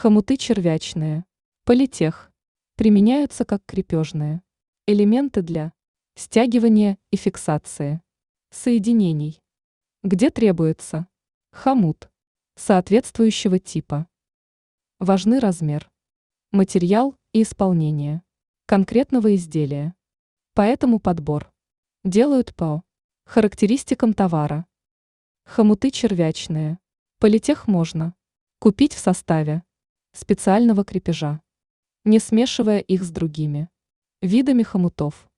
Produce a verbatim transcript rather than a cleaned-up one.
Хомуты червячные. Политех. Применяются как крепежные элементы для стягивания и фиксации соединений. Где требуется хомут соответствующего типа. Важны размер, материал и исполнение конкретного изделия. Поэтому подбор делают по характеристикам товара. Хомуты червячные. Политех можно купить в составе специального крепежа, не смешивая их с другими видами хомутов.